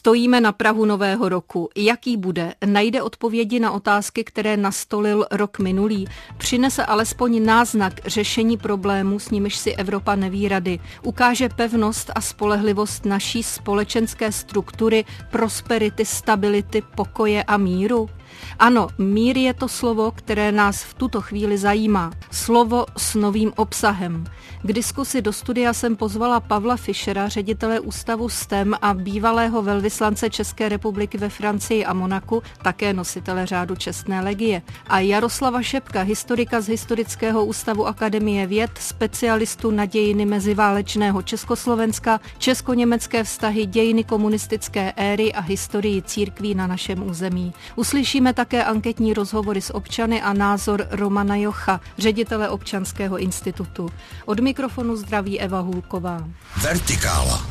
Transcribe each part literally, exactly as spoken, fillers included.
Stojíme na prahu nového roku. Jaký bude? Najde odpovědi na otázky, které nastolil rok minulý? Přinese alespoň náznak řešení problémů, s nimiž si Evropa neví rady? Ukáže pevnost a spolehlivost naší společenské struktury, prosperity, stability, pokoje a míru? Ano, mír je to slovo, které nás v tuto chvíli zajímá. Slovo s novým obsahem. K diskusi do studia jsem pozvala Pavla Fischera, ředitele Ústavu S T E M a bývalého velvyslance České republiky ve Francii a Monaku, také nositele řádu čestné legie. A Jaroslava Šepka, historika z Historického ústavu Akademie věd, specialistu na dějiny meziválečného Československa, česko-německé vztahy, dějiny komunistické éry a historii církví na našem území. Uslyšíme také anketní rozhovory s občany a názor Romana Jocha, ředitele Občanského institutu. Od mikrofonu zdraví Eva Hůlková. Vertikála.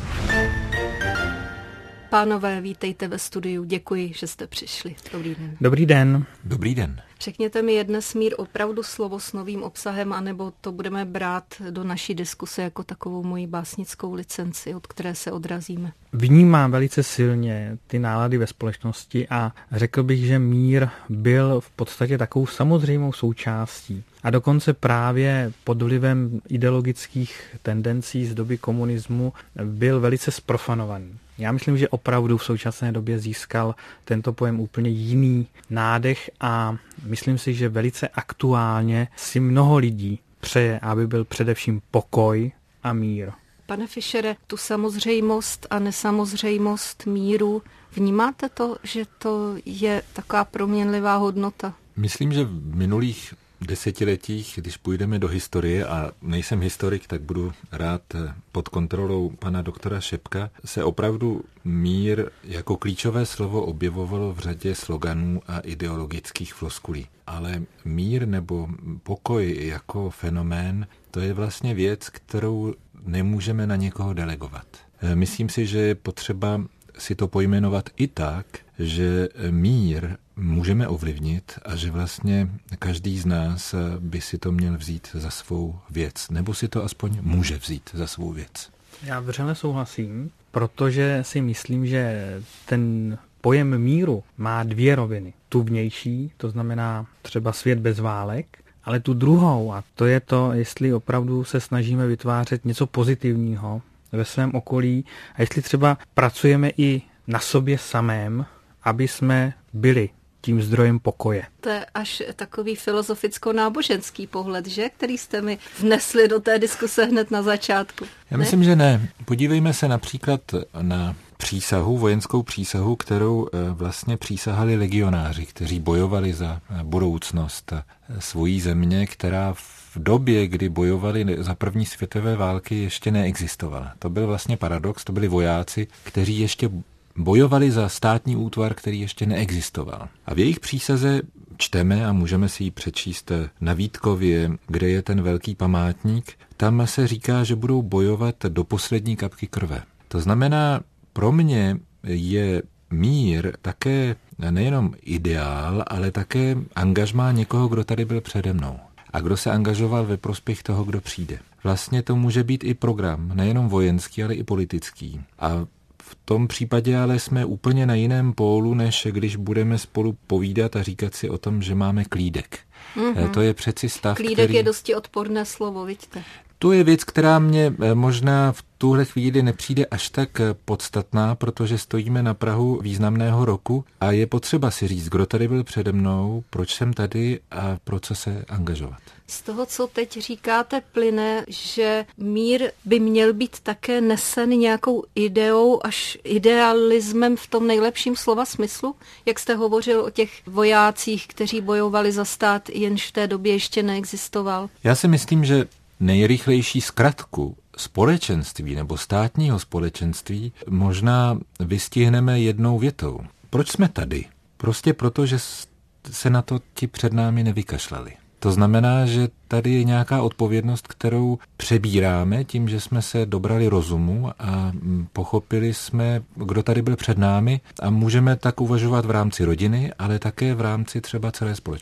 Pánové, vítejte ve studiu. Děkuji, že jste přišli. Dobrý den. Dobrý den. Dobrý den. Řekněte mi, je dnes mír opravdu slovo s novým obsahem, anebo to budeme brát do naší diskuse jako takovou moji básnickou licenci, od které se odrazíme? Vnímám velice silně ty nálady ve společnosti a řekl bych, že mír byl v podstatě takovou samozřejmou součástí. A dokonce právě pod vlivem ideologických tendencí z doby komunismu byl velice zprofanovaný. Já myslím, že opravdu v současné době získal tento pojem úplně jiný nádech a myslím si, že velice aktuálně si mnoho lidí přeje, aby byl především pokoj a mír. Pane Fischere, tu samozřejmost a nesamozřejmost míru, vnímáte to, že to je taková proměnlivá hodnota? Myslím, že v minulých desetiletích, když půjdeme do historie, a nejsem historik, tak budu rád pod kontrolou pana doktora Šepka, se opravdu mír jako klíčové slovo objevovalo v řadě sloganů a ideologických floskulí. Ale mír nebo pokoj jako fenomén, to je vlastně věc, kterou nemůžeme na někoho delegovat. Myslím si, že je potřeba si to pojmenovat i tak, že mír můžeme ovlivnit a že vlastně každý z nás by si to měl vzít za svou věc, nebo si to aspoň může vzít za svou věc. Já vřele souhlasím, protože si myslím, že ten pojem míru má dvě roviny. Tu vnější, to znamená třeba svět bez válek, ale tu druhou, a to je to, jestli opravdu se snažíme vytvářet něco pozitivního ve svém okolí a jestli třeba pracujeme i na sobě samém, aby jsme byli tím zdrojem pokoje. To je až takový filozoficko-náboženský pohled, že? Který jste mi vnesli do té diskuse hned na začátku. Já myslím, ne? že ne. Podívejme se například na přísahu, vojenskou přísahu, kterou vlastně přísahali legionáři, kteří bojovali za budoucnost svojí země, která v době, kdy bojovali za první světové války, ještě neexistovala. To byl vlastně paradox, to byli vojáci, kteří ještě bojovali za státní útvar, který ještě neexistoval. A v jejich přísaze čteme, a můžeme si ji přečíst na Vítkově, kde je ten velký památník, tam se říká, že budou bojovat do poslední kapky krve. To znamená, pro mě je mír také nejenom ideál, ale také angažmá někoho, kdo tady byl přede mnou. A kdo se angažoval ve prospěch toho, kdo přijde. Vlastně to může být i program, nejenom vojenský, ale i politický. A v tom případě ale jsme úplně na jiném pólu, než když budeme spolu povídat a říkat si o tom, že máme klídek. Mm-hmm. To je přeci stav, klídek který... je dosti odporné slovo, vidíte. To je věc, která mě možná v tuhle chvíli nepřijde až tak podstatná, protože stojíme na prahu významného roku a je potřeba si říct, kdo tady byl přede mnou, proč jsem tady a pro co se angažovat. Z toho, co teď říkáte, plyne, že mír by měl být také nesen nějakou ideou až idealismem v tom nejlepším slova smyslu? Jak jste hovořil o těch vojácích, kteří bojovali za stát, jenž v té době ještě neexistoval? Já si myslím, že nejrychlejší zkratku společenství nebo státního společenství možná vystihneme jednou větou. Proč jsme tady? Prostě proto, že se na to ti před námi nevykašlali. To znamená, že tady je nějaká odpovědnost, kterou přebíráme tím, že jsme se dobrali rozumu a pochopili jsme, kdo tady byl před námi a můžeme tak uvažovat v rámci rodiny, ale také v rámci třeba celé společnosti.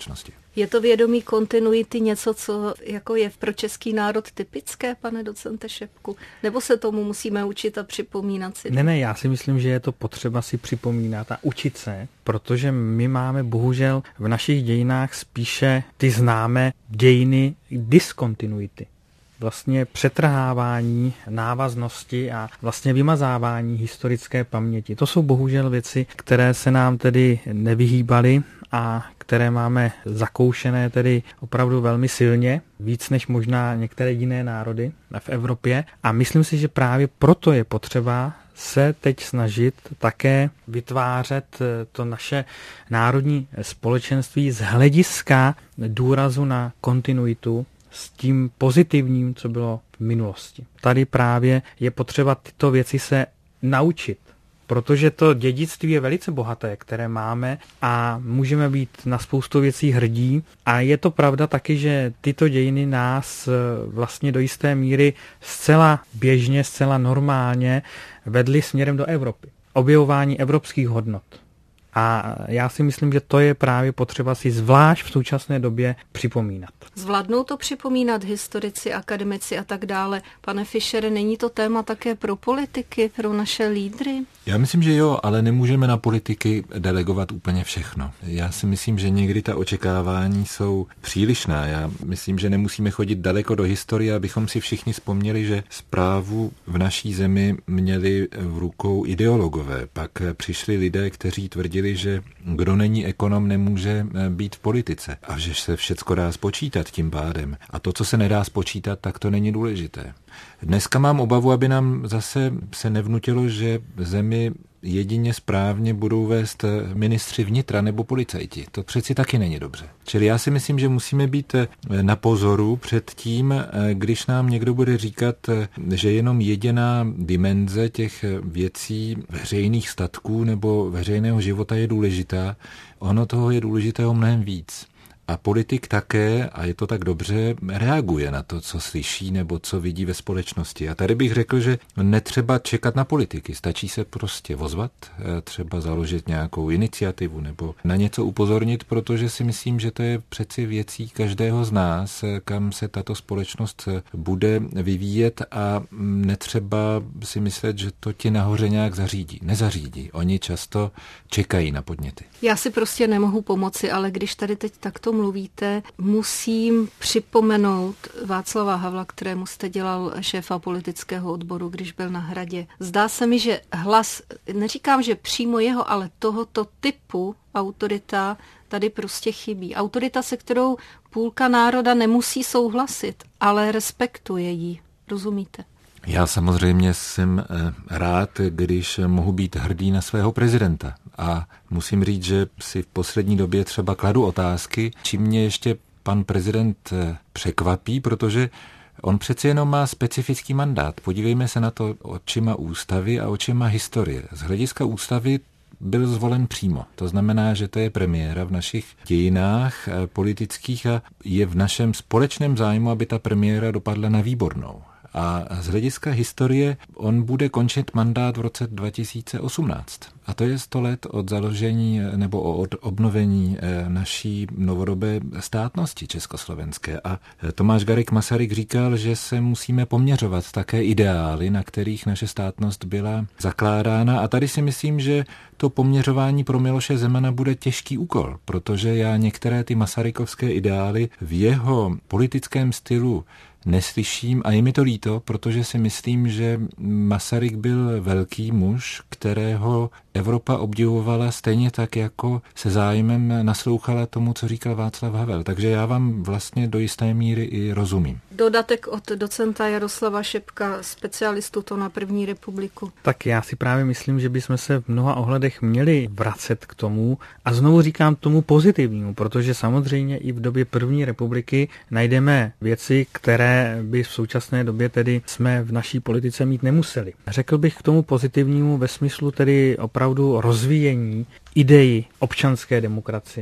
Je to vědomí kontinuity něco, co jako je pro český národ typické, pane docente Šepku? Nebo se tomu musíme učit a připomínat si? Ne, ne, já si myslím, že je to potřeba si připomínat a učit se, protože my máme bohužel v našich dějinách spíše ty známé dějiny diskontinuity. Vlastně přetrhávání návaznosti a vlastně vymazávání historické paměti. To jsou bohužel věci, které se nám tedy nevyhýbaly a které máme zakoušené tedy opravdu velmi silně, víc než možná některé jiné národy v Evropě. A myslím si, že právě proto je potřeba se teď snažit také vytvářet to naše národní společenství z hlediska důrazu na kontinuitu s tím pozitivním, co bylo v minulosti. Tady právě je potřeba tyto věci se naučit, protože to dědictví je velice bohaté, které máme a můžeme být na spoustu věcí hrdí. A je to pravda taky, že tyto dějiny nás vlastně do jisté míry zcela běžně, zcela normálně vedly směrem do Evropy. Objevování evropských hodnot. A já si myslím, že to je právě potřeba si zvlášť v současné době připomínat. Zvládnou to připomínat historici, akademici a tak dále. Pane Fischere, není to téma také pro politiky, pro naše lídry? Já myslím, že jo, ale nemůžeme na politiky delegovat úplně všechno. Já si myslím, že někdy ta očekávání jsou přílišná. Já myslím, že nemusíme chodit daleko do historie, abychom si všichni vzpomněli, že správu v naší zemi měli v rukou ideologové. Pak přišli lidé, kteří tvrdili, že kdo není ekonom, nemůže být v politice a že se všecko dá spočítat tím pádem. A to, co se nedá spočítat, tak to není důležité. Dneska mám obavu, aby nám zase se nevnutilo, že zemi jedině správně budou vést ministři vnitra nebo policajti. To přeci taky není dobře. Čili já si myslím, že musíme být na pozoru před tím, když nám někdo bude říkat, že jenom jediná dimenze těch věcí veřejných statků nebo veřejného života je důležitá. Ono toho je důležitého mnohem víc. A politik také, a je to tak dobře, reaguje na to, co slyší nebo co vidí ve společnosti. A tady bych řekl, že netřeba čekat na politiky, stačí se prostě ozvat, třeba založit nějakou iniciativu nebo na něco upozornit, protože si myslím, že to je přeci věcí každého z nás, kam se tato společnost bude vyvíjet a netřeba si myslet, že to ti nahoře nějak zařídí. Nezařídí. Oni často čekají na podněty. Já si prostě nemohu pomoci, ale když tady teď takto mluvíte, musím připomenout Václava Havla, kterému jste dělal šéfa politického odboru, když byl na Hradě. Zdá se mi, že hlas, neříkám, že přímo jeho, ale tohoto typu autorita tady prostě chybí. Autorita, se kterou půlka národa nemusí souhlasit, ale respektuje ji. Rozumíte? Já samozřejmě jsem rád, když mohu být hrdý na svého prezidenta. A musím říct, že si v poslední době třeba kladu otázky, čím mě ještě pan prezident překvapí, protože on přeci jenom má specifický mandát. Podívejme se na to očima ústavy a očima historie. Z hlediska ústavy byl zvolen přímo. To znamená, že to je premiéra v našich dějinách politických a je v našem společném zájmu, aby ta premiéra dopadla na výbornou. A z hlediska historie on bude končit mandát v roce dva tisíce osmnáct. A to je sto let od založení nebo od obnovení naší novodobé státnosti československé. A Tomáš Garrigue Masaryk říkal, že se musíme poměřovat také ideály, na kterých naše státnost byla zakládána. A tady si myslím, že to poměřování pro Miloše Zemana bude těžký úkol, protože já některé ty masarykovské ideály v jeho politickém stylu neslyším a je mi to líto, protože si myslím, že Masaryk byl velký muž, kterého Evropa obdivovala stejně tak, jako se zájmem naslouchala tomu, co říkal Václav Havel. Takže já vám vlastně do jisté míry i rozumím. Dodatek od docenta Jaroslava Šepka, specialistu to na první republiku. Tak já si právě myslím, že bychom se v mnoha ohledech měli vracet k tomu a znovu říkám tomu pozitivnímu, protože samozřejmě i v době první republiky najdeme věci, které by v současné době tedy jsme v naší politice mít nemuseli. Řekl bych k tomu pozitivnímu ve smyslu tedy opravdu rozvíjení idei občanské demokracie.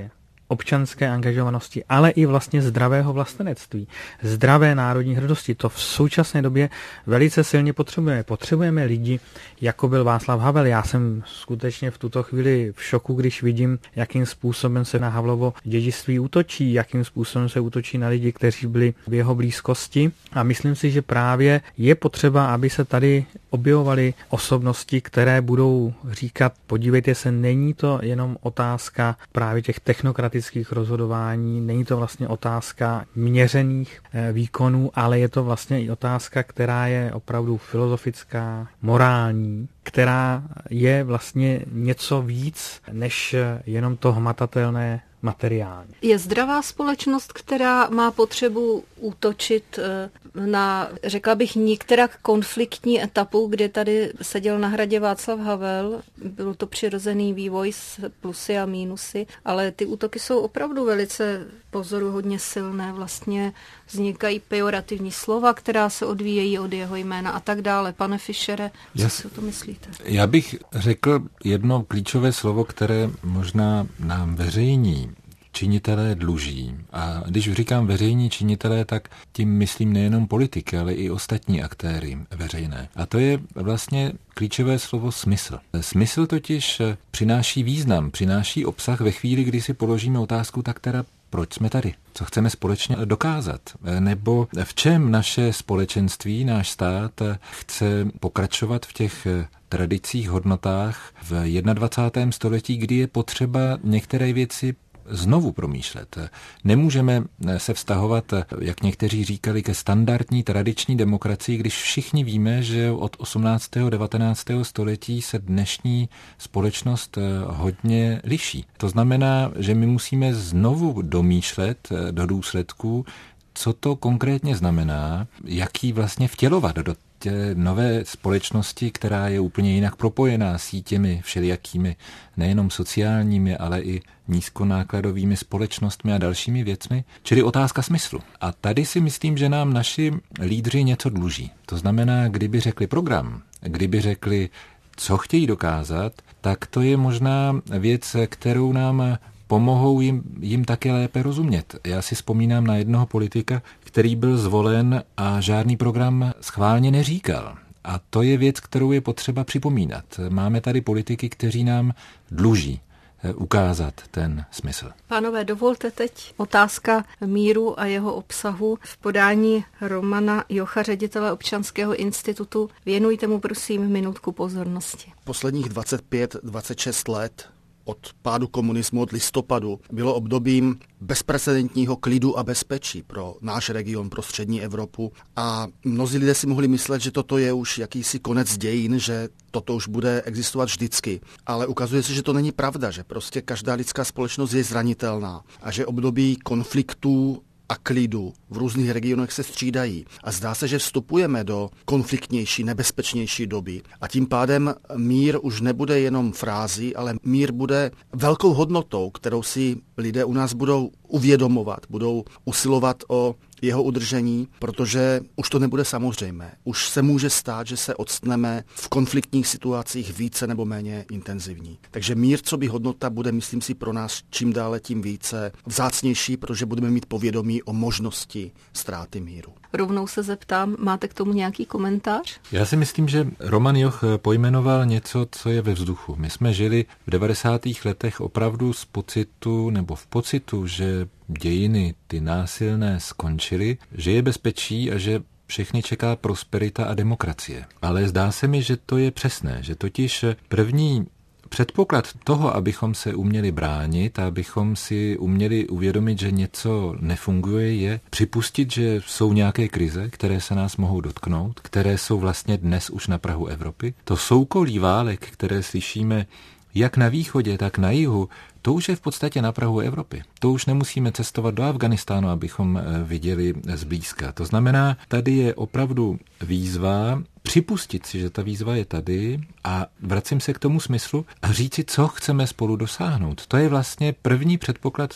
občanské angažovanosti, ale i vlastně zdravého vlastenectví, zdravé národní hrdosti. To v současné době velice silně potřebujeme. Potřebujeme lidi, jako byl Václav Havel. Já jsem skutečně v tuto chvíli v šoku, když vidím, jakým způsobem se na Havlovo dědictví útočí, jakým způsobem se útočí na lidi, kteří byli v jeho blízkosti. A myslím si, že právě je potřeba, aby se tady objevovaly osobnosti, které budou říkat, podívejte se, není to jenom otázka právě těch technokratických rozhodování, není to vlastně otázka měřených výkonů, ale je to vlastně i otázka, která je opravdu filozofická, morální, která je vlastně něco víc než jenom to hmatatelné materiální. Je zdravá společnost, která má potřebu útočit na, řekla bych, některak konfliktní etapu, kde tady seděl na hradě Václav Havel. Byl to přirozený vývoj s plusy a mínusy, ale ty útoky jsou opravdu velice pozoruhodně silné. Vlastně vznikají pejorativní slova, která se odvíjejí od jeho jména a tak dále. Pane Fischere, co já, si o to myslíte? Já bych řekl jedno klíčové slovo, které možná nám veřejní činitelé dluží. A když říkám veřejní činitelé, tak tím myslím nejenom politiky, ale i ostatní aktéry veřejné. A to je vlastně klíčové slovo smysl. Smysl totiž přináší význam, přináší obsah ve chvíli, kdy si položíme otázku, tak teda proč jsme tady? Co chceme společně dokázat? Nebo v čem naše společenství, náš stát chce pokračovat v těch tradicích, hodnotách v dvacátém prvním století, kdy je potřeba některé věci znovu promýšlet. Nemůžeme se vztahovat, jak někteří říkali, ke standardní tradiční demokracii, když všichni víme, že od osmnáctého devatenáctého století se dnešní společnost hodně liší. To znamená, že my musíme znovu domýšlet do důsledků, co to konkrétně znamená, jak ji vlastně vtělovat do té nové společnosti, která je úplně jinak propojená sítěmi všelijakými, nejenom sociálními, ale i nízkonákladovými společnostmi a dalšími věcmi, čili otázka smyslu. A tady si myslím, že nám naši lídři něco dluží. To znamená, kdyby řekli program, kdyby řekli, co chtějí dokázat, tak to je možná věc, kterou nám pomohou jim, jim také lépe rozumět. Já si vzpomínám na jednoho politika, který byl zvolen a žádný program schválně neříkal. A to je věc, kterou je potřeba připomínat. Máme tady politiky, kteří nám dluží ukázat ten smysl. Pánové, dovolte teď otázka míru a jeho obsahu v podání Romana Jocha, ředitele Občanského institutu. Věnujte mu prosím minutku pozornosti. Posledních dvacet pět dvacet šest let od pádu komunismu, od listopadu, bylo obdobím bezprecedentního klidu a bezpečí pro náš region, pro střední Evropu. A mnozí lidé si mohli myslet, že toto je už jakýsi konec dějin, že toto už bude existovat vždycky. Ale ukazuje se, že to není pravda, že prostě každá lidská společnost je zranitelná a že období konfliktů a klidu v různých regionech se střídají. A zdá se, že vstupujeme do konfliktnější, nebezpečnější doby. A tím pádem mír už nebude jenom frází, ale mír bude velkou hodnotou, kterou si lidé u nás budou uvědomovat, budou usilovat o jeho udržení, protože už to nebude samozřejmé. Už se může stát, že se odstneme v konfliktních situacích více nebo méně intenzivní. Takže mír, co by hodnota, bude, myslím si, pro nás čím dále tím více vzácnější, protože budeme mít povědomí o možnosti ztráty míru. Rovnou se zeptám, máte k tomu nějaký komentář? Já si myslím, že Roman Joch pojmenoval něco, co je ve vzduchu. My jsme žili v devadesátých letech opravdu z pocitu, nebo v pocitu, že dějiny, ty násilné, skončily, že je bezpečí a že všechny čeká prosperita a demokracie. Ale zdá se mi, že to je přesné, že totiž první předpoklad toho, abychom se uměli bránit a abychom si uměli uvědomit, že něco nefunguje, je připustit, že jsou nějaké krize, které se nás mohou dotknout, které jsou vlastně dnes už na prahu Evropy. To soukolí válek, které slyšíme jak na východě, tak na jihu, to už je v podstatě na prahu Evropy. To už nemusíme cestovat do Afghánistánu, abychom viděli zblízka. To znamená, tady je opravdu výzva připustit si, že ta výzva je tady a vracím se k tomu smyslu a říci, co chceme spolu dosáhnout. To je vlastně první předpoklad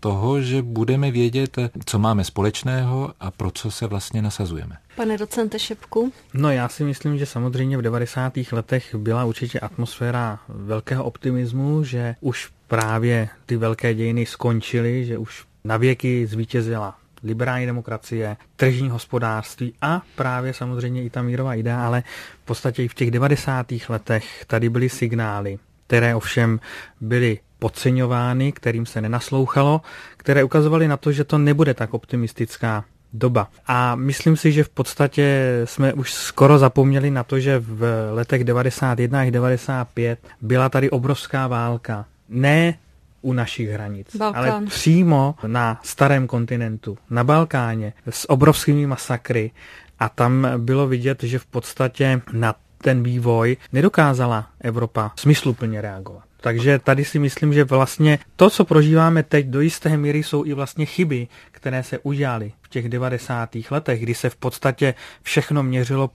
toho, že budeme vědět, co máme společného a pro co se vlastně nasazujeme. Pane docente Šepku? No já si myslím, že samozřejmě v devadesátých letech byla určitě atmosféra velkého optimismu, že už právě ty velké dějiny skončily, že už navěky zvítězila liberální demokracie, tržní hospodářství a právě samozřejmě i ta mírová idea, ale v podstatě i v těch devadesátých letech tady byly signály, které ovšem byly podceňovány, kterým se nenaslouchalo, které ukazovaly na to, že to nebude tak optimistická doba. A myslím si, že v podstatě jsme už skoro zapomněli na to, že v letech devadesát jedna až devadesát pět byla tady obrovská válka. Ne u našich hranic, Balkán. Ale přímo na starém kontinentu, na Balkáně, s obrovskými masakry. A tam bylo vidět, že v podstatě na ten vývoj nedokázala Evropa smysluplně reagovat. Takže tady si myslím, že vlastně to, co prožíváme teď, do jisté míry jsou i vlastně chyby, které se udělaly v těch devadesátých letech, kdy se v podstatě všechno měřilo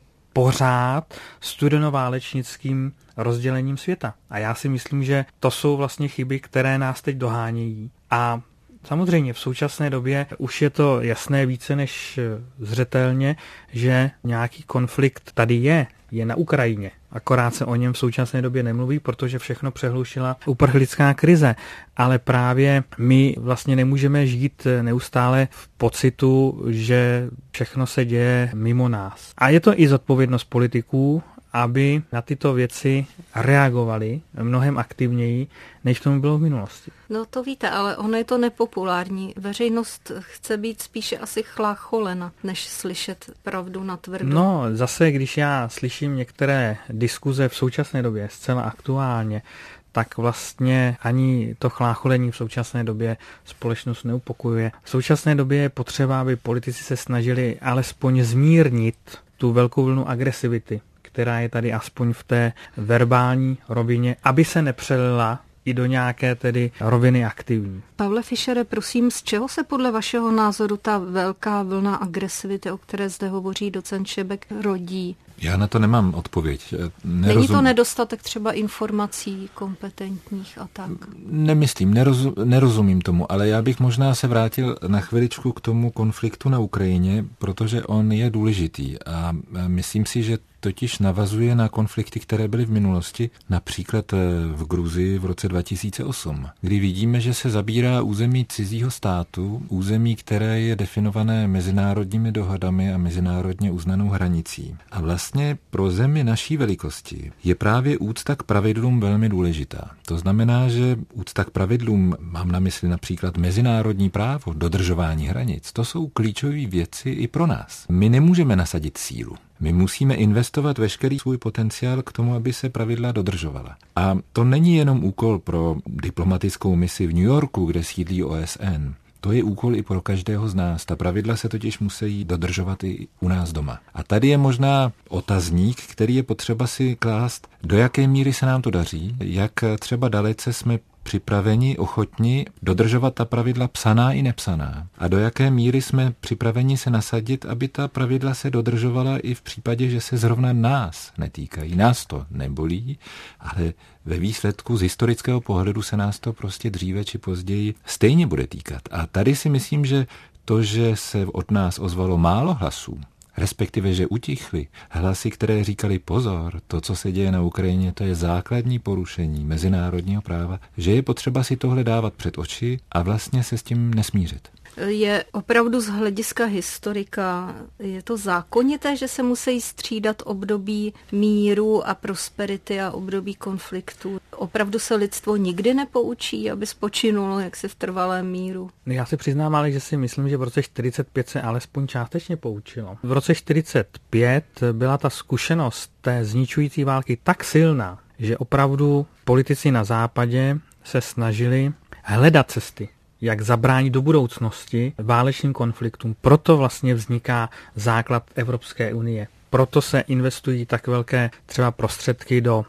pořád studenoválečnickým rozdělením světa. A já si myslím, že to jsou vlastně chyby, které nás teď dohánějí. A samozřejmě v současné době už je to jasné více než zřetelně, že nějaký konflikt tady je, je na Ukrajině. Akorát se o něm v současné době nemluví, protože všechno přehlušila uprchlická krize. Ale právě my vlastně nemůžeme žít neustále v pocitu, že všechno se děje mimo nás. A je to i zodpovědnost politiků, aby na tyto věci reagovali mnohem aktivněji, než tomu bylo v minulosti. No to víte, ale ono je to nepopulární. Veřejnost chce být spíše asi chlácholena, než slyšet pravdu natvrdo. No zase, když já slyším některé diskuze v současné době, zcela aktuálně, tak vlastně ani to chlácholení v současné době společnost neupokojuje. V současné době je potřeba, aby politici se snažili alespoň zmírnit tu velkou vlnu agresivity, která je tady aspoň v té verbální rovině, aby se nepřelila i do nějaké tedy roviny aktivní. Pavle Fischere, prosím, z čeho se podle vašeho názoru ta velká vlna agresivity, o které zde hovoří docent Šebek, rodí? Já na to nemám odpověď. Nerozum... Není to nedostatek třeba informací kompetentních a tak? Nemyslím, nerozum, nerozumím tomu, ale já bych možná se vrátil na chviličku k tomu konfliktu na Ukrajině, protože on je důležitý a myslím si, že totiž navazuje na konflikty, které byly v minulosti, například v Gruzii v roce dva tisíce osm, kdy vidíme, že se zabírá území cizího státu, území, které je definované mezinárodními dohodami a mezinárodně uznanou hranicí. A vlastně pro zemi naší velikosti je právě úcta k pravidlům velmi důležitá. To znamená, že úcta k pravidlům, mám na mysli například mezinárodní právo, dodržování hranic, to jsou klíčové věci i pro nás. My nemůžeme nasadit sílu. My musíme investovat veškerý svůj potenciál k tomu, aby se pravidla dodržovala. A to není jenom úkol pro diplomatickou misi v New Yorku, kde sídlí O S N. To je úkol i pro každého z nás. Ta pravidla se totiž musí dodržovat i u nás doma. A tady je možná otazník, který je potřeba si klást, do jaké míry se nám to daří, jak třeba dalece jsme připraveni, ochotni dodržovat ta pravidla psaná i nepsaná. A do jaké míry jsme připraveni se nasadit, aby ta pravidla se dodržovala i v případě, že se zrovna nás netýkají. Nás to nebolí, ale ve výsledku z historického pohledu se nás to prostě dříve či později stejně bude týkat. A tady si myslím, že to, že se od nás ozvalo málo hlasů, respektive, že utichly hlasy, které říkali pozor, to, co se děje na Ukrajině, to je základní porušení mezinárodního práva, že je potřeba si tohle dávat před oči a vlastně se s tím nesmířit. Je opravdu z hlediska historika, je to zákonité, že se musí střídat období míru a prosperity a období konfliktu. Opravdu se lidstvo nikdy nepoučí, aby spočinulo jaksi v trvalém míru? Já si přiznám, ale že si myslím, že v roce čtyřicet pět se alespoň částečně poučilo. V roce čtyřicet pět byla ta zkušenost té zničující války tak silná, že opravdu politici na západě se snažili hledat cesty, jak zabránit do budoucnosti válečným konfliktům. Proto vlastně vzniká základ Evropské unie. Proto se investují tak velké třeba prostředky do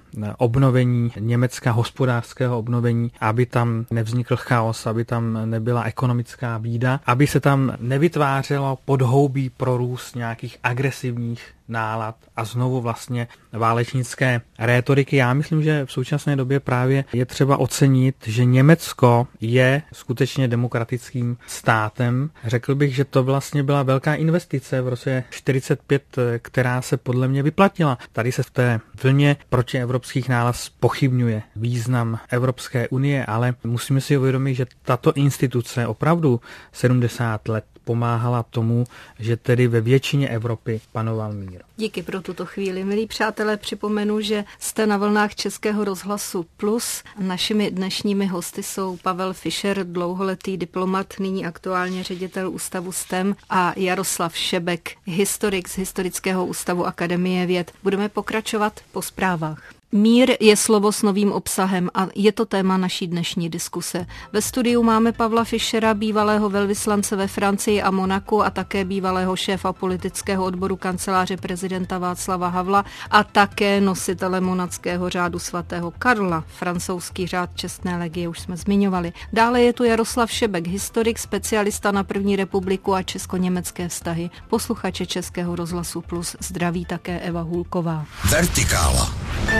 obnovení Německa, hospodářského obnovení, aby tam nevznikl chaos, aby tam nebyla ekonomická bída, aby se tam nevytvářelo podhoubí pro růst nějakých agresivních nálad a znovu vlastně válečnické rétoriky. Já myslím, že v současné době právě je třeba ocenit, že Německo je skutečně demokratickým státem. Řekl bych, že to vlastně byla velká investice v roce čtyřicet pět, která se podle mě vyplatila. Tady se v té vlně protievropských nálad pochybňuje význam Evropské unie, ale musíme si uvědomit, že tato instituce opravdu sedmdesát let pomáhala tomu, že tedy ve většině Evropy panoval mír. Díky pro tuto chvíli. Milí přátelé, připomenu, že jste na vlnách Českého rozhlasu Plus. Našimi dnešními hosty jsou Pavel Fischer, dlouholetý diplomat, nyní aktuálně ředitel ústavu S T E M, a Jaroslav Šebek, historik z Historického ústavu Akademie věd. Budeme pokračovat po zprávách. Mír je slovo s novým obsahem a je to téma naší dnešní diskuse. Ve studiu máme Pavla Fischera, bývalého velvyslance ve Francii a Monaku a také bývalého šéfa politického odboru kanceláře prezidenta Václava Havla a také nositele monackého řádu svatého Karla, francouzský řád čestné legie, už jsme zmiňovali. Dále je tu Jaroslav Šebek, historik, specialista na první republiku a česko-německé vztahy. Posluchače Českého rozhlasu Plus zdraví také Eva Hůlková. Vertikála.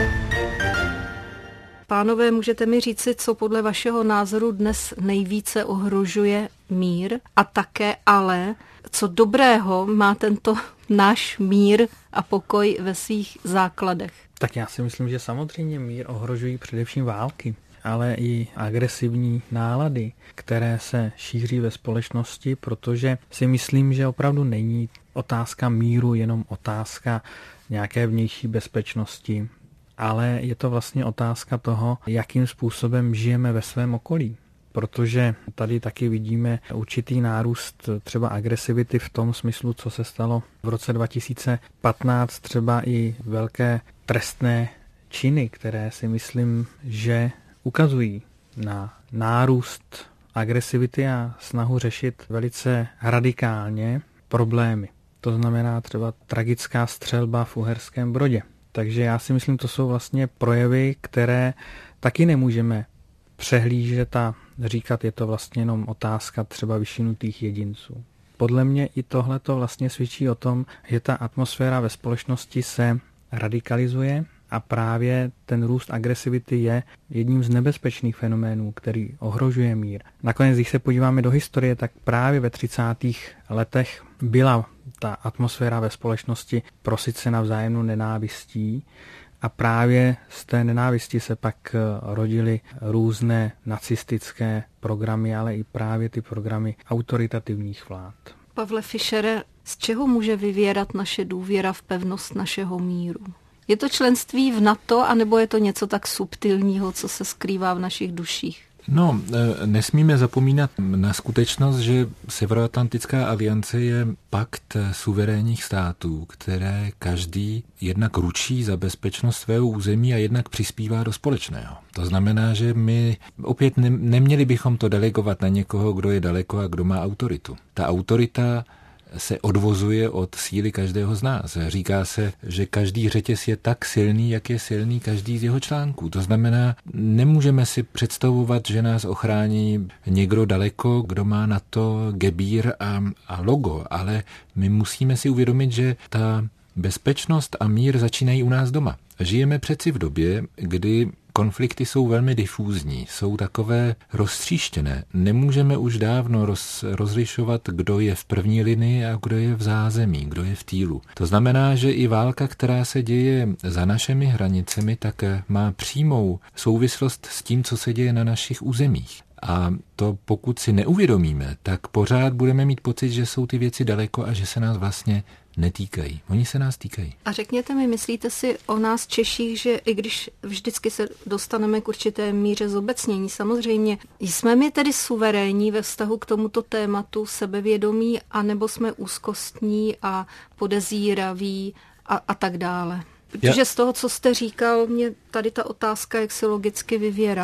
Pánové, můžete mi říci, co podle vašeho názoru dnes nejvíce ohrožuje mír a také ale, co dobrého má tento náš mír a pokoj ve svých základech? Tak já si myslím, že samozřejmě mír ohrožují především války, ale i agresivní nálady, které se šíří ve společnosti, protože si myslím, že opravdu není otázka míru jenom otázka nějaké vnější bezpečnosti, ale je to vlastně otázka toho, jakým způsobem žijeme ve svém okolí. Protože tady taky vidíme určitý nárůst třeba agresivity v tom smyslu, co se stalo v roce dva tisíce patnáct, třeba i velké trestné činy, které si myslím, že ukazují na nárůst agresivity a snahu řešit velice radikálně problémy. To znamená třeba tragická střelba v Uherském Brodě. Takže já si myslím, to jsou vlastně projevy, které taky nemůžeme přehlížet a říkat, je to vlastně jenom otázka třeba vyšinutých jedinců. Podle mě i tohle to vlastně svědčí o tom, že ta atmosféra ve společnosti se radikalizuje a právě ten růst agresivity je jedním z nebezpečných fenoménů, který ohrožuje mír. Nakonec, když se podíváme do historie, tak právě ve třicátých letech byla ta atmosféra ve společnosti prosycena vzájemnou nenávistí a právě z té nenávisti se pak rodily různé nacistické programy, ale i právě ty programy autoritativních vlád. Pavle Fischere, z čeho může vyvěrat naše důvěra v pevnost našeho míru? Je to členství v NATO, anebo je to něco tak subtilního, co se skrývá v našich duších? No, nesmíme zapomínat na skutečnost, že Severoatlantická aliance je pakt suverénních států, které každý jednak ručí za bezpečnost svého území a jednak přispívá do společného. To znamená, že my opět ne, neměli bychom to delegovat na někoho, kdo je daleko a kdo má autoritu. Ta autorita se odvozuje od síly každého z nás. Říká se, že každý řetěz je tak silný, jak je silný každý z jeho článků. To znamená, nemůžeme si představovat, že nás ochrání někdo daleko, kdo má na to gebír a, a logo, ale my musíme si uvědomit, že ta bezpečnost a mír začínají u nás doma. Žijeme přeci v době, kdy konflikty jsou velmi difúzní, jsou takové roztříštěné. Nemůžeme už dávno roz, rozlišovat, kdo je v první linii a kdo je v zázemí, kdo je v týlu. To znamená, že i válka, která se děje za našimi hranicemi, tak má přímou souvislost s tím, co se děje na našich územích. A to pokud si neuvědomíme, tak pořád budeme mít pocit, že jsou ty věci daleko a že se nás vlastně netýkají. Oni se nás týkají. A řekněte mi, myslíte si o nás Češích, že i když vždycky se dostaneme k určité míře zobecnění, samozřejmě jsme my tedy suverénní ve vztahu k tomuto tématu, sebevědomí, anebo jsme úzkostní a podezíraví a, a tak dále? Protože z toho, co jste říkal, mě tady ta otázka jak se logicky vyvěrá.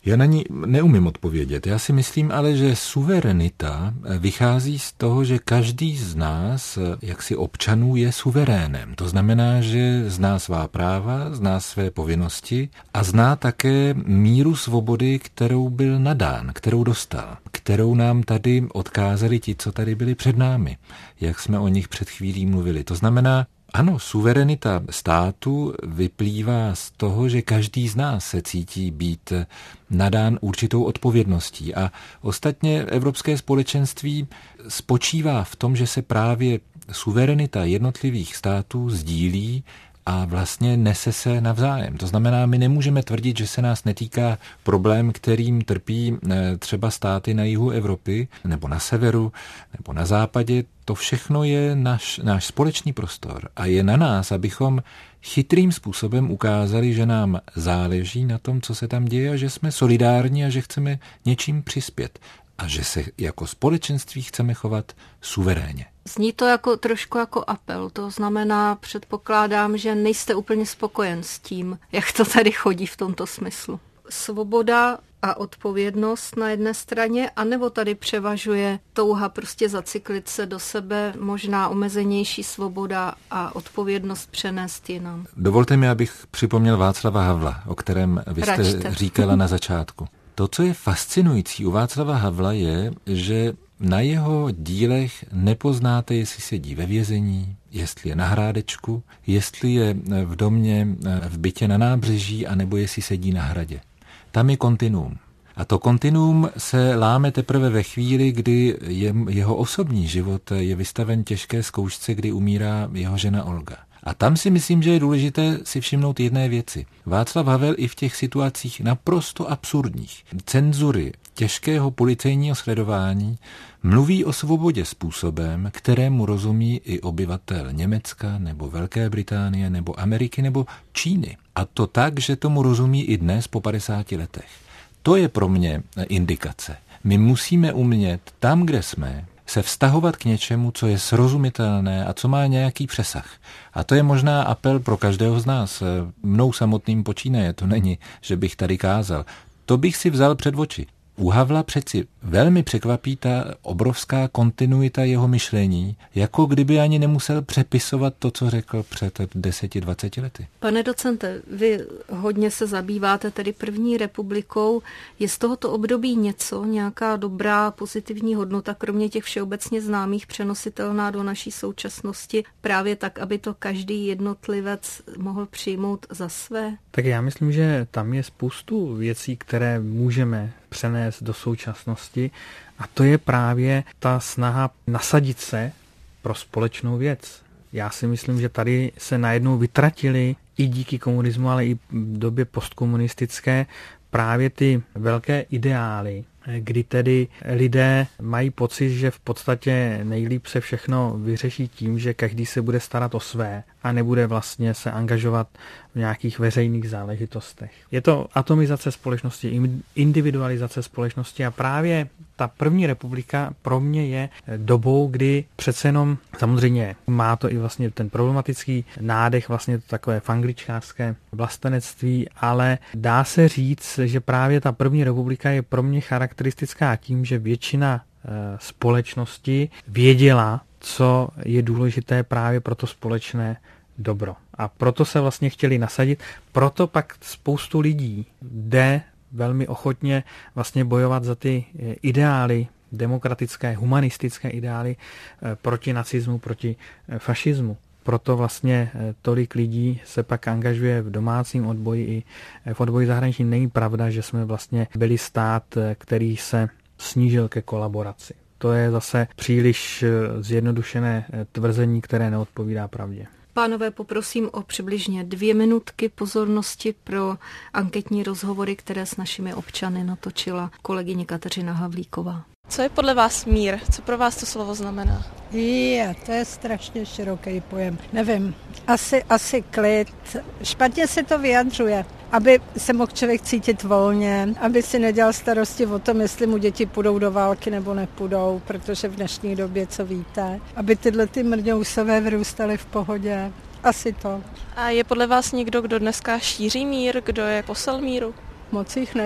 Já na ní neumím odpovědět. Já si myslím ale, že suverenita vychází z toho, že každý z nás, jaksi občanů, je suverénem. To znamená, že zná svá práva, zná své povinnosti a zná také míru svobody, kterou byl nadán, kterou dostal, kterou nám tady odkázali ti, co tady byli před námi, jak jsme o nich před chvílí mluvili. To znamená, ano, suverenita státu vyplývá z toho, že každý z nás se cítí být nadán určitou odpovědností. A ostatně Evropské společenství spočívá v tom, že se právě suverenita jednotlivých států sdílí a vlastně nese se navzájem. To znamená, my nemůžeme tvrdit, že se nás netýká problém, kterým trpí třeba státy na jihu Evropy, nebo na severu, nebo na západě. To všechno je náš, náš společný prostor a je na nás, abychom chytrým způsobem ukázali, že nám záleží na tom, co se tam děje a že jsme solidární a že chceme něčím přispět a že se jako společenství chceme chovat suverénně. Zní to jako trošku jako apel, to znamená, předpokládám, že nejste úplně spokojen s tím, jak to tady chodí v tomto smyslu. Svoboda a odpovědnost na jedné straně, anebo tady převažuje touha prostě zacyklit se do sebe, možná omezenější svoboda a odpovědnost přenést jinam. Dovolte mi, abych připomněl Václava Havla, o kterém vy jste Račte. říkala na začátku. To, co je fascinující u Václava Havla, je, že na jeho dílech nepoznáte, jestli sedí ve vězení, jestli je na Hrádečku, jestli je v domě, v bytě na nábřeží, anebo jestli sedí na hradě. Tam je kontinuum. A to kontinuum se láme teprve ve chvíli, kdy je, jeho osobní život je vystaven těžké zkoušce, kdy umírá jeho žena Olga. A tam si myslím, že je důležité si všimnout jedné věci. Václav Havel i v těch situacích naprosto absurdních, cenzury, těžkého policejního sledování, mluví o svobodě způsobem, kterému rozumí i obyvatel Německa nebo Velké Británie nebo Ameriky nebo Číny. A to tak, že tomu rozumí i dnes po padesáti letech. To je pro mě indikace. My musíme umět tam, kde jsme, se vztahovat k něčemu, co je srozumitelné a co má nějaký přesah. A to je možná apel pro každého z nás. Mnou samotným počínaje, to není, že bych tady kázal. To bych si vzal před oči. U Havla přeci velmi překvapí ta obrovská kontinuita jeho myšlení, jako kdyby ani nemusel přepisovat to, co řekl před deseti, dvaceti lety. Pane docente, vy hodně se zabýváte tedy první republikou. Je z tohoto období něco, nějaká dobrá pozitivní hodnota, kromě těch všeobecně známých, přenositelná do naší současnosti, právě tak, aby to každý jednotlivec mohl přijmout za své? Tak já myslím, že tam je spoustu věcí, které můžeme přenést do současnosti a to je právě ta snaha nasadit se pro společnou věc. Já si myslím, že tady se najednou vytratili i díky komunismu, ale i v době postkomunistické právě ty velké ideály, kdy tedy lidé mají pocit, že v podstatě nejlíp se všechno vyřeší tím, že každý se bude starat o své a nebude vlastně se angažovat v nějakých veřejných záležitostech. Je to atomizace společnosti, individualizace společnosti a právě ta první republika pro mě je dobou, kdy přece jenom, samozřejmě má to i vlastně ten problematický nádech, vlastně to takové fangličkářské vlastenectví, ale dá se říct, že právě ta první republika je pro mě charakteristická tím, že většina e, společnosti věděla, co je důležité právě pro to společné dobro. A proto se vlastně chtěli nasadit, proto pak spoustu lidí jde velmi ochotně vlastně bojovat za ty ideály, demokratické, humanistické ideály proti nacismu, proti fašismu. Proto vlastně tolik lidí se pak angažuje v domácím odboji i v odboji zahraničí. Není pravda, že jsme vlastně byli stát, který se snížil ke kolaboraci. To je zase příliš zjednodušené tvrzení, které neodpovídá pravdě. Pánové, poprosím o přibližně dvě minutky pozornosti pro anketní rozhovory, které s našimi občany natočila kolegyně Kateřina Havlíková. Co je podle vás mír? Co pro vás to slovo znamená? Je, to je strašně široký pojem. Nevím, asi, asi klid. Špatně se to vyjadřuje, aby se mohl člověk cítit volně, aby si nedělal starosti o tom, jestli mu děti půjdou do války nebo nepůjdou, protože v dnešní době, co víte, aby tyhle ty mrňousové vyrůstaly v pohodě. Asi to. A je podle vás někdo, kdo dneska šíří mír, kdo je posel míru? Moc jich není.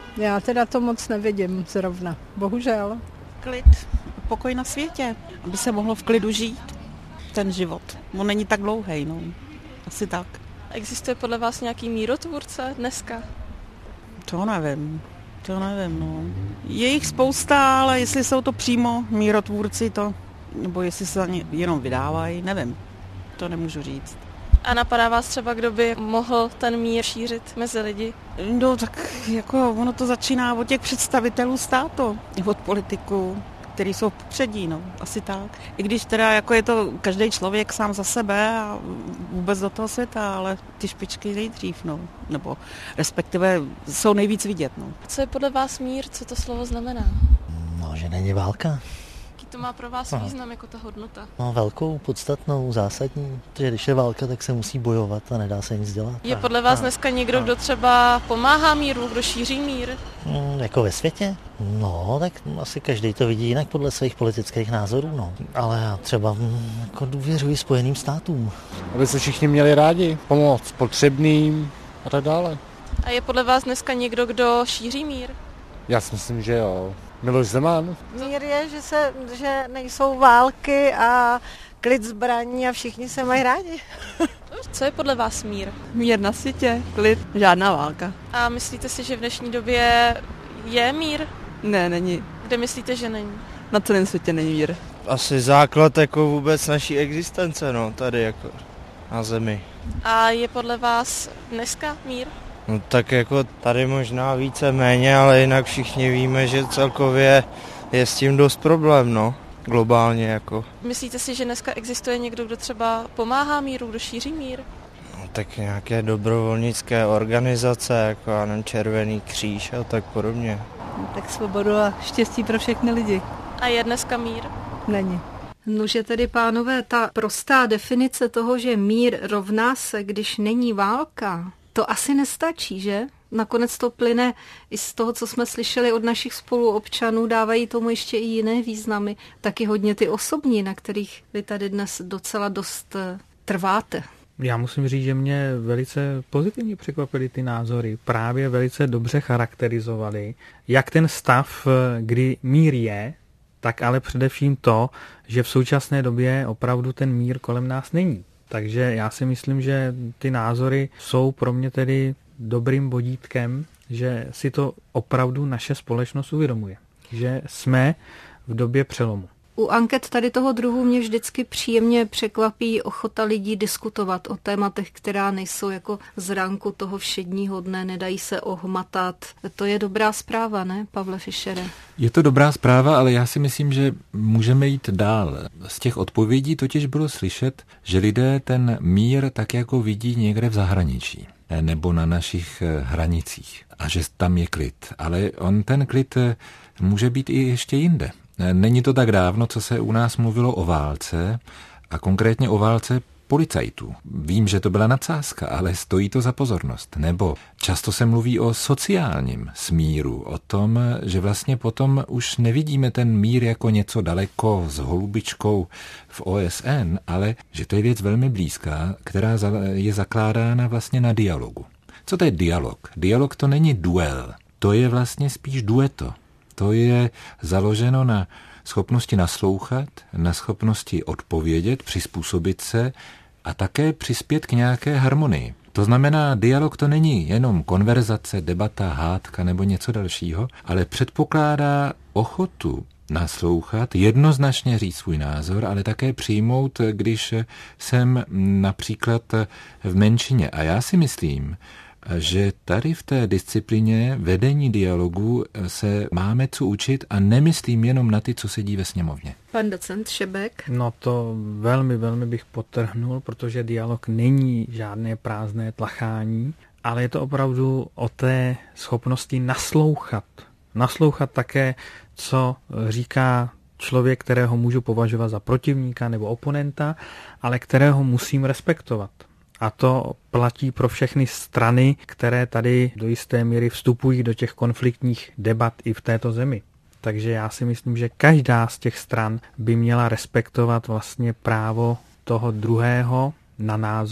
Já teda to moc nevidím zrovna, bohužel. Klid, pokoj na světě, aby se mohlo v klidu žít ten život. On není tak dlouhej, no. Asi tak. Existuje podle vás nějaký mírotvůrce dneska? To nevím, to nevím, no. Je jich spousta, ale jestli jsou to přímo mírotvůrci, to, nebo jestli se jenom vydávají, nevím. To nemůžu říct. A napadá vás třeba, kdo by mohl ten mír šířit mezi lidi? No tak jako ono to začíná od těch představitelů státu, od politiků, který jsou v popředí, no, asi tak. I když teda jako je to každý člověk sám za sebe a vůbec do toho světa, ale ty špičky nejdřív, no, nebo respektive jsou nejvíc vidět, no. Co je podle vás mír, co to slovo znamená? No, že není válka. Jaký to má pro vás no. význam jako ta hodnota? No, velkou, podstatnou, zásadní, protože když je válka, tak se musí bojovat a nedá se nic dělat. Je podle vás dneska někdo, kdo třeba pomáhá míru, kdo šíří mír? Mm, jako ve světě? No, tak asi každý to vidí jinak podle svých politických názorů, no. Ale já třeba mm, jako důvěřuji Spojeným státům. Aby se všichni měli rádi, pomoct potřebným a tak dále. A je podle vás dneska někdo, kdo šíří mír? Já si myslím, že jo. Miloš Zeman. Mír je, že, se, že nejsou války a klid zbraní a všichni se mají rádi. Co je podle vás mír? Mír na světě, klid, žádná válka. A myslíte si, že v dnešní době je mír? Ne, není. Kde myslíte, že není? Na celém světě není mír. Asi základ jako vůbec naší existence, no, tady jako na zemi. A je podle vás dneska mír? No tak jako tady možná více méně, ale jinak všichni víme, že celkově je s tím dost problém, no, globálně jako. Myslíte si, že dneska existuje někdo, kdo třeba pomáhá míru, kdo šíří mír? No tak nějaké dobrovolnické organizace, jako já nevím, Červený kříž a tak podobně. No, tak svobodu a štěstí pro všechny lidi. A je dneska mír? Není. Nože tedy, pánové, ta prostá definice toho, že mír rovná se, když není válka, to asi nestačí, že? Nakonec to plyne i z toho, co jsme slyšeli od našich spoluobčanů, dávají tomu ještě i jiné významy, taky hodně ty osobní, na kterých vy tady dnes docela dost trváte. Já musím říct, že mě velice pozitivně překvapily ty názory. Právě velice dobře charakterizovali, jak ten stav, kdy mír je, tak ale především to, že v současné době opravdu ten mír kolem nás není. Takže já si myslím, že ty názory jsou pro mě tedy dobrým vodítkem, že si to opravdu naše společnost uvědomuje. Že jsme v době přelomu. U anket tady toho druhu mě vždycky příjemně překvapí ochota lidí diskutovat o tématech, která nejsou jako z ranku toho všedního dne, nedají se ohmatat. To je dobrá zpráva, ne, Pavle Fischere? Je to dobrá zpráva, ale já si myslím, že můžeme jít dál. Z těch odpovědí totiž bylo slyšet, že lidé ten mír tak jako vidí někde v zahraničí nebo na našich hranicích a že tam je klid. Ale on ten klid může být i ještě jinde. Není to tak dávno, co se u nás mluvilo o válce a konkrétně o válce policajtů. Vím, že to byla nadsázka, ale stojí to za pozornost. Nebo často se mluví o sociálním smíru, o tom, že vlastně potom už nevidíme ten mír jako něco daleko s holubičkou v O S N, ale že to je věc velmi blízká, která je zakládána vlastně na dialogu. Co to je dialog? Dialog to není duel, to je vlastně spíš dueto. To je založeno na schopnosti naslouchat, na schopnosti odpovědět, přizpůsobit se a také přispět k nějaké harmonii. To znamená, dialog to není jenom konverzace, debata, hádka nebo něco dalšího, ale předpokládá ochotu naslouchat, jednoznačně říct svůj názor, ale také přijmout, když jsem například v menšině. A já si myslím, že tady v té disciplíně vedení dialogu se máme co učit a nemyslím jenom na ty, co sedí ve sněmovně. Pan docent Šebek. No to velmi, velmi bych podtrhnul, protože dialog není žádné prázdné tlachání, ale je to opravdu o té schopnosti naslouchat. Naslouchat také, co říká člověk, kterého můžu považovat za protivníka nebo oponenta, ale kterého musím respektovat. A to platí pro všechny strany, které tady do jisté míry vstupují do těch konfliktních debat i v této zemi. Takže já si myslím, že každá z těch stran by měla respektovat vlastně právo toho druhého na názor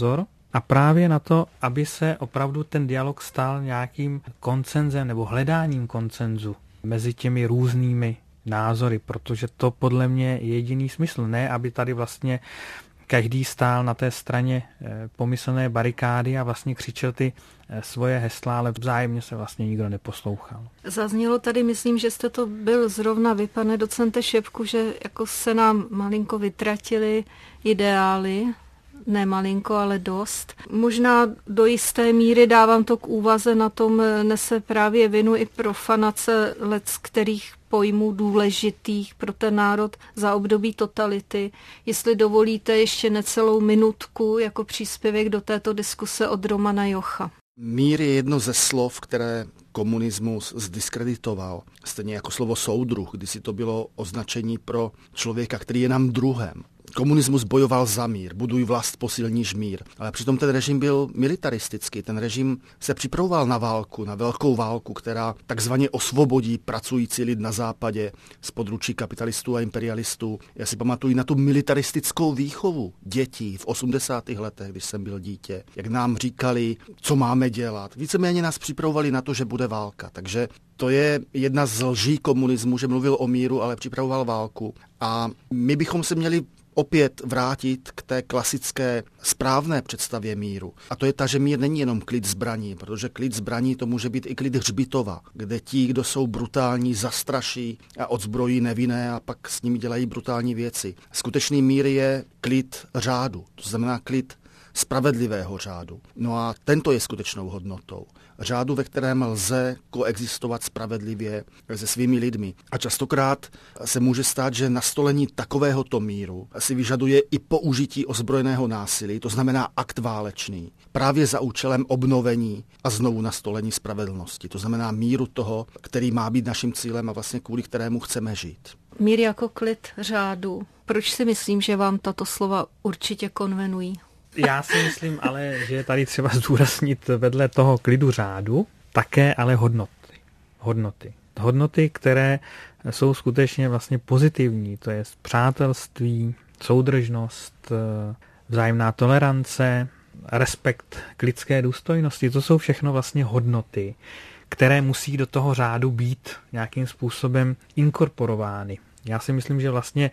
A právě na to, aby se opravdu ten dialog stal nějakým koncenzem nebo hledáním koncenzu mezi těmi různými názory, protože to podle mě je jediný smysl. Ne, aby tady vlastně každý stál na té straně pomyslné barikády a vlastně křičel ty svoje hesla, ale vzájemně se vlastně nikdo neposlouchal. Zaznělo tady, myslím, že jste to byl zrovna vy, pane docente Šepku, že jako se nám malinko vytratili ideály, ne malinko, ale dost. Možná do jisté míry, dávám to k úvaze, na tom nese právě vinu i profanace lec kterých pojmů důležitých pro ten národ za období totality. Jestli dovolíte ještě necelou minutku jako příspěvek do této diskuse od Romana Jocha. Mír je jedno ze slov, které komunismus zdiskreditoval. Stejně jako slovo soudruh, kdy si to bylo označení pro člověka, který je nám druhem. Komunismus bojoval za mír, buduj vlast, posilníš mír. Ale přitom ten režim byl militaristický. Ten režim se připravoval na válku, na velkou válku, která takzvaně osvobodí pracující lid na západě z područí kapitalistů a imperialistů. Já si pamatuju na tu militaristickou výchovu dětí v osmdesátých letech, když jsem byl dítě. Jak nám říkali, co máme dělat. Víceméně nás připravovali na to, že bude válka. Takže to je jedna z lží komunismu, že mluvil o míru, ale připravoval válku. A my bychom se měli opět vrátit k té klasické správné představě míru. A to je ta, že mír není jenom klid zbraní, protože klid zbraní to může být i klid hřbitova, kde ti, kdo jsou brutální, zastraší a odzbrojí nevinné a pak s nimi dělají brutální věci. Skutečný mír je klid řádu, to znamená klid spravedlivého řádu. No a tento je skutečnou hodnotou. Řádu, ve kterém lze koexistovat spravedlivě se svými lidmi. A častokrát se může stát, že nastolení takovéhoto míru si vyžaduje i použití ozbrojeného násilí, to znamená akt válečný, právě za účelem obnovení a znovu nastolení spravedlnosti. To znamená míru toho, který má být naším cílem a vlastně kvůli kterému chceme žít. Mír jako klid řádu. Proč si myslím, že vám tato slova určitě konvenují? Já si myslím ale, že je tady třeba zdůraznit vedle toho klidu řádu také ale hodnoty. Hodnoty. Hodnoty, které jsou skutečně vlastně pozitivní, to je přátelství, soudržnost, vzájemná tolerance, respekt k lidské důstojnosti. To jsou všechno vlastně hodnoty, které musí do toho řádu být nějakým způsobem inkorporovány. Já si myslím, že vlastně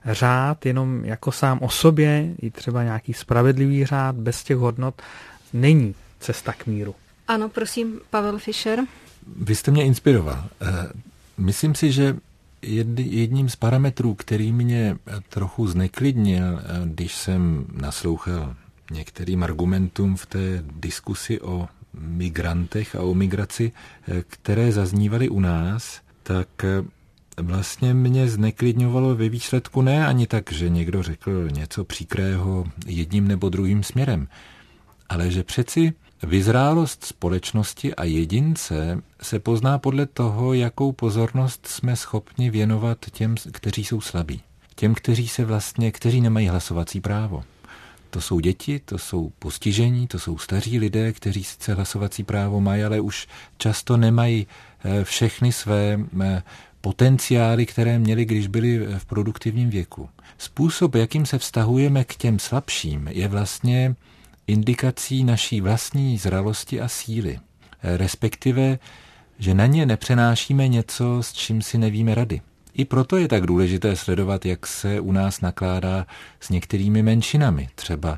řád jenom jako sám o sobě, i třeba nějaký spravedlivý řád bez těch hodnot, není cesta k míru. Ano, prosím, Pavel Fischer. Vy jste mě inspiroval. Myslím si, že jedním z parametrů, který mě trochu zneklidnil, když jsem naslouchal některým argumentům v té diskusi o migrantech a o migraci, které zaznívaly u nás, tak vlastně mě zneklidňovalo ve výsledku ne ani tak, že někdo řekl něco příkrého jedním nebo druhým směrem, ale že přeci vyzrálost společnosti a jedince se pozná podle toho, jakou pozornost jsme schopni věnovat těm, kteří jsou slabí. Těm, kteří se vlastně, kteří nemají hlasovací právo. To jsou děti, to jsou postižení, to jsou staří lidé, kteří sice hlasovací právo mají, ale už často nemají všechny své potenciály, které měli, když byli v produktivním věku. Způsob, jakým se vztahujeme k těm slabším, je vlastně indikací naší vlastní zralosti a síly. Respektive, že na ně nepřenášíme něco, s čím si nevíme rady. I proto je tak důležité sledovat, jak se u nás nakládá s některými menšinami. Třeba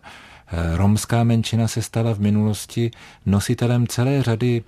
romská menšina se stala v minulosti nositelem celé řady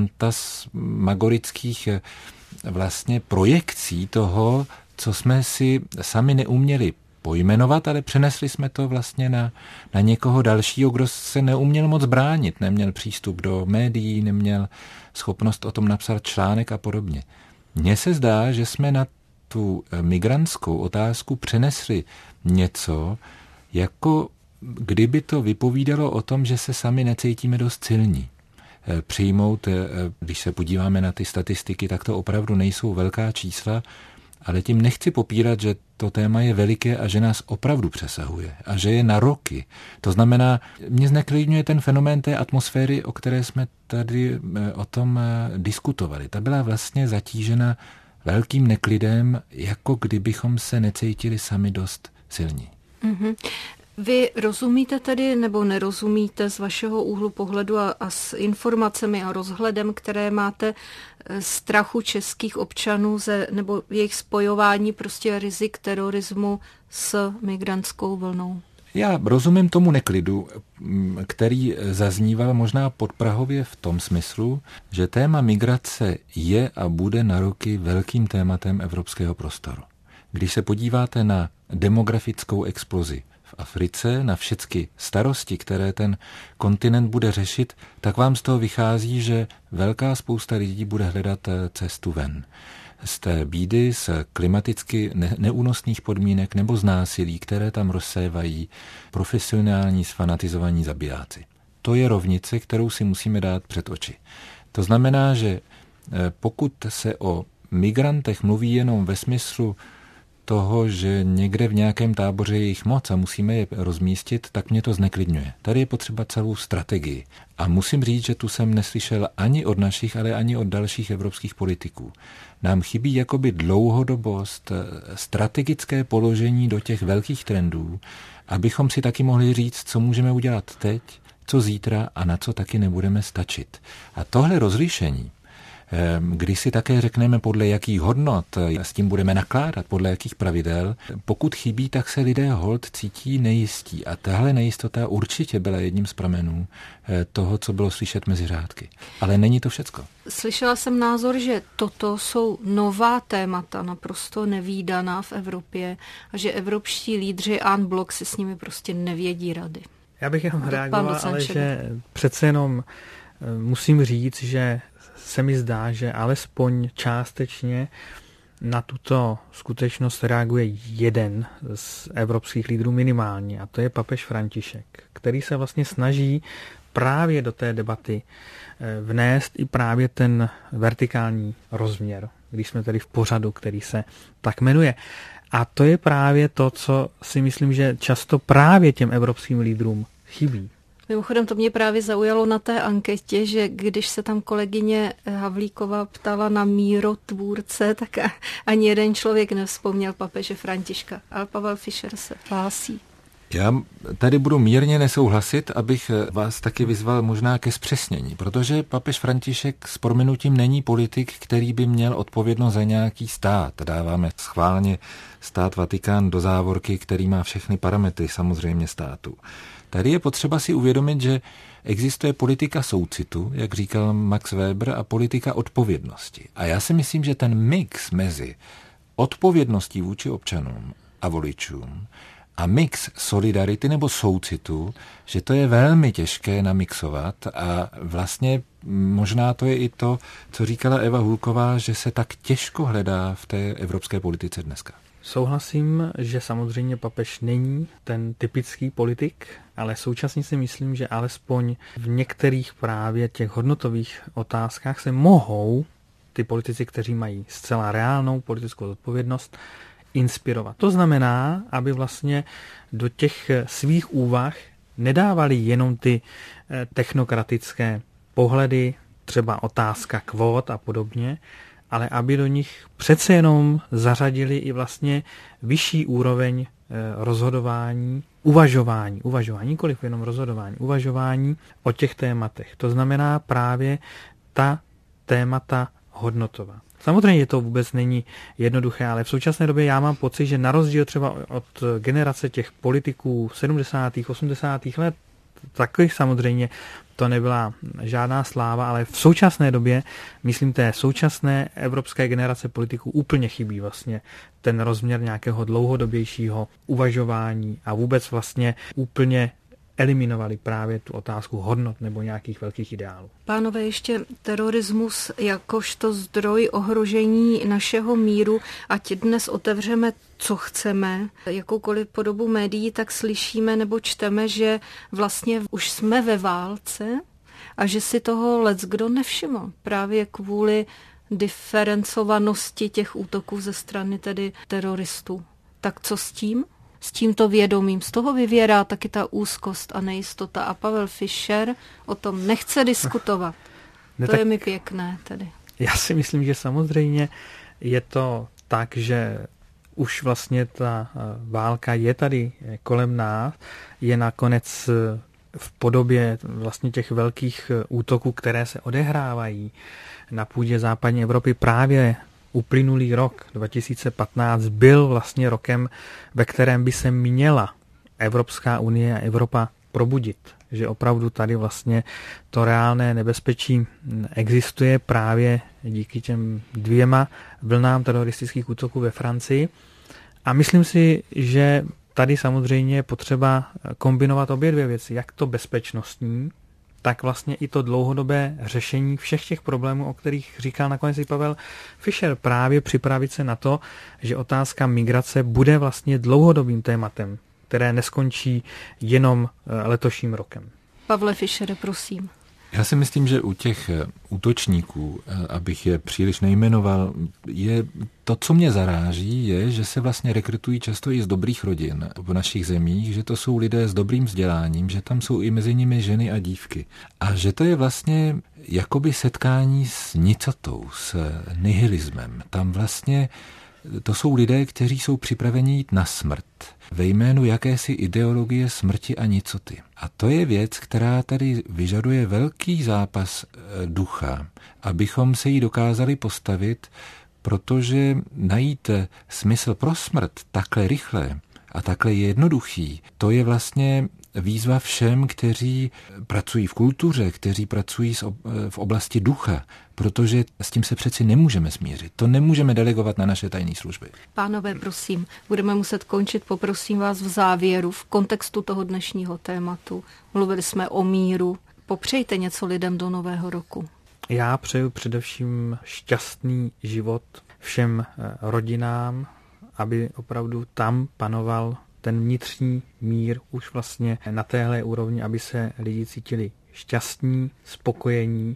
fantasmagorických vlastně projekcí toho, co jsme si sami neuměli pojmenovat, ale přenesli jsme to vlastně na, na někoho dalšího, kdo se neuměl moc bránit, neměl přístup do médií, neměl schopnost o tom napsat článek a podobně. Mně se zdá, že jsme na tu migrantskou otázku přenesli něco, jako kdyby to vypovídalo o tom, že se sami necítíme dost silní. Přijmout, když se podíváme na ty statistiky, tak to opravdu nejsou velká čísla, ale tím nechci popírat, že to téma je veliké a že nás opravdu přesahuje a že je na roky. To znamená, mě zneklidňuje ten fenomén té atmosféry, o které jsme tady o tom diskutovali. Ta byla vlastně zatížena velkým neklidem, jako kdybychom se necítili sami dost silní. Mm-hmm. Vy rozumíte tedy nebo nerozumíte z vašeho úhlu pohledu a, a s informacemi a rozhledem, které máte, strachu českých občanů ze, nebo jejich spojování prostě rizik terorismu s migrantskou vlnou? Já rozumím tomu neklidu, který zazníval možná podprahově v tom smyslu, že téma migrace je a bude na roky velkým tématem evropského prostoru. Když se podíváte na demografickou explozi v Africe, na všechny starosti, které ten kontinent bude řešit, tak vám z toho vychází, že velká spousta lidí bude hledat cestu ven. Z té bídy, z klimaticky ne- neúnosných podmínek nebo z násilí, které tam rozsévají profesionální sfanatizovaní zabijáci. To je rovnice, kterou si musíme dát před oči. To znamená, že pokud se o migrantech mluví jenom ve smyslu toho, že někde v nějakém táboře je jich moc a musíme je rozmístit, tak mě to zneklidňuje. Tady je potřeba celou strategii. A musím říct, že tu jsem neslyšel ani od našich, ale ani od dalších evropských politiků. Nám chybí jakoby dlouhodobost, strategické položení do těch velkých trendů, abychom si taky mohli říct, co můžeme udělat teď, co zítra a na co taky nebudeme stačit. A tohle rozlišení, když si také řekneme, podle jakých hodnot s tím budeme nakládat, podle jakých pravidel, pokud chybí, tak se lidé holt cítí nejistí. A tahle nejistota určitě byla jedním z pramenů toho, co bylo slyšet mezi řádky. Ale není to všecko. Slyšela jsem názor, že toto jsou nová témata, naprosto nevídaná v Evropě a že evropští lídři en bloc si s nimi prostě nevědí rady. Já bych jenom reagoval, ale že přece jenom musím říct, že se mi zdá, že alespoň částečně na tuto skutečnost reaguje jeden z evropských lídrů minimálně, a to je papež František, který se vlastně snaží právě do té debaty vnést i právě ten vertikální rozměr, když jsme tedy v pořadu, který se tak jmenuje. A to je právě to, co si myslím, že často právě těm evropským lídrům chybí. Mimochodem to mě právě zaujalo na té anketě, že když se tam kolegyně Havlíková ptala na mírotvůrce, tak ani jeden člověk nevzpomněl papeže Františka, ale Pavel Fischer se hlásí. Já tady budu mírně nesouhlasit, abych vás taky vyzval možná ke zpřesnění, protože papež František s prominutím není politik, který by měl odpovědnost za nějaký stát. Dáváme schválně stát Vatikán do závorky, který má všechny parametry samozřejmě státu. Tady je potřeba si uvědomit, že existuje politika soucitu, jak říkal Max Weber, a politika odpovědnosti. A já si myslím, že ten mix mezi odpovědností vůči občanům a voličům a mix solidarity nebo soucitu, že to je velmi těžké namixovat a vlastně možná to je i to, co říkala Eva Hulková, že se tak těžko hledá v té evropské politice dneska. Souhlasím, že samozřejmě papež není ten typický politik, ale současně si myslím, že alespoň v některých právě těch hodnotových otázkách se mohou ty politici, kteří mají zcela reálnou politickou zodpovědnost, inspirovat. To znamená, aby vlastně do těch svých úvah nedávali jenom ty technokratické pohledy, třeba otázka kvót a podobně, ale aby do nich přece jenom zařadili i vlastně vyšší úroveň rozhodování, uvažování, uvažování, nikoliv jenom rozhodování, uvažování o těch tématech. To znamená právě ta témata hodnotová. Samozřejmě to vůbec není jednoduché, ale v současné době já mám pocit, že na rozdíl třeba od generace těch politiků sedmdesátých osmdesátých let, taky samozřejmě to nebyla žádná sláva, ale v současné době, myslím, té současné evropské generace politiků úplně chybí vlastně ten rozměr nějakého dlouhodobějšího uvažování a vůbec vlastně úplně eliminovali právě tu otázku hodnot nebo nějakých velkých ideálů. Pánové, ještě terorismus jakožto zdroj ohrožení našeho míru, ať dnes otevřeme, co chceme, jakoukoliv podobu médií, tak slyšíme nebo čteme, že vlastně už jsme ve válce a že si toho leckdo nevšiml právě kvůli diferencovanosti těch útoků ze strany tedy teroristů. Tak co s tím? S tímto vědomím. Z toho vyvěrá taky ta úzkost a nejistota. A Pavel Fischer o tom nechce diskutovat. Ne, to tak je mi pěkné tedy. Já si myslím, že samozřejmě je to tak, že už vlastně ta válka je tady kolem nás, je nakonec v podobě vlastně těch velkých útoků, které se odehrávají na půdě západní Evropy. Právě uplynulý rok dva tisíce patnáct byl vlastně rokem, ve kterém by se měla Evropská unie a Evropa probudit, že opravdu tady vlastně to reálné nebezpečí existuje právě díky těm dvěma vlnám teroristických útoků ve Francii. A myslím si, že tady samozřejmě je potřeba kombinovat obě dvě věci, jak to bezpečnostní, tak vlastně i to dlouhodobé řešení všech těch problémů, o kterých říkal nakonec i Pavel Fischer, právě připravit se na to, že otázka migrace bude vlastně dlouhodobým tématem, které neskončí jenom letošním rokem. Pavle Fischere, prosím. Já si myslím, že u těch útočníků, abych je příliš nejmenoval, je to, co mě zaráží, je, že se vlastně rekrutují často i z dobrých rodin v našich zemích, že to jsou lidé s dobrým vzděláním, že tam jsou i mezi nimi ženy a dívky. A že to je vlastně jakoby setkání s nicotou, s nihilismem. Tam vlastně to jsou lidé, kteří jsou připraveni jít na smrt ve jménu jakési ideologie smrti a nicoty. A to je věc, která tady vyžaduje velký zápas ducha, abychom se jí dokázali postavit, protože najít smysl pro smrt takhle rychle a takhle jednoduchý, to je vlastně výzva všem, kteří pracují v kultuře, kteří pracují v oblasti ducha, protože s tím se přeci nemůžeme smířit. To nemůžeme delegovat na naše tajné služby. Pánové, prosím, budeme muset končit. Poprosím vás v závěru, v kontextu toho dnešního tématu. Mluvili jsme o míru. Popřejte něco lidem do nového roku. Já přeju především šťastný život všem rodinám, aby opravdu tam panoval ten vnitřní mír už vlastně na téhle úrovni, aby se lidi cítili šťastní, spokojení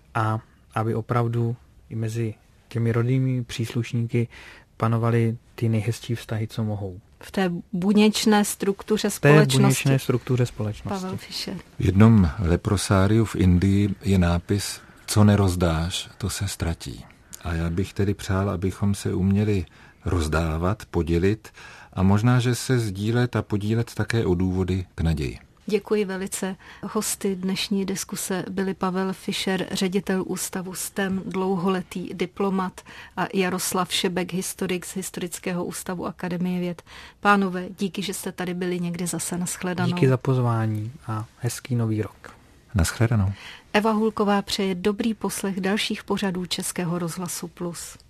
a aby opravdu i mezi těmi rodinnými příslušníky panovaly ty nejhezčí vztahy, co mohou. V té buněčné struktuře společnosti. V té buněčné struktuře společnosti. Pavel Fischer. V jednom leprosáriu v Indii je nápis: co nerozdáš, to se ztratí. A já bych tedy přál, abychom se uměli rozdávat, podělit a možná, že se sdílet a podílet také o důvody k naději. Děkuji velice. Hosty dnešní diskuse byli Pavel Fischer, ředitel ústavu STEM, dlouholetý diplomat, a Jaroslav Šebek, historik z Historického ústavu Akademie věd. Pánové, díky, že jste tady byli někdy zase. Nashledanou. Díky za pozvání a hezký nový rok. Nashledanou. Eva Hulková přeje dobrý poslech dalších pořadů Českého rozhlasu Plus.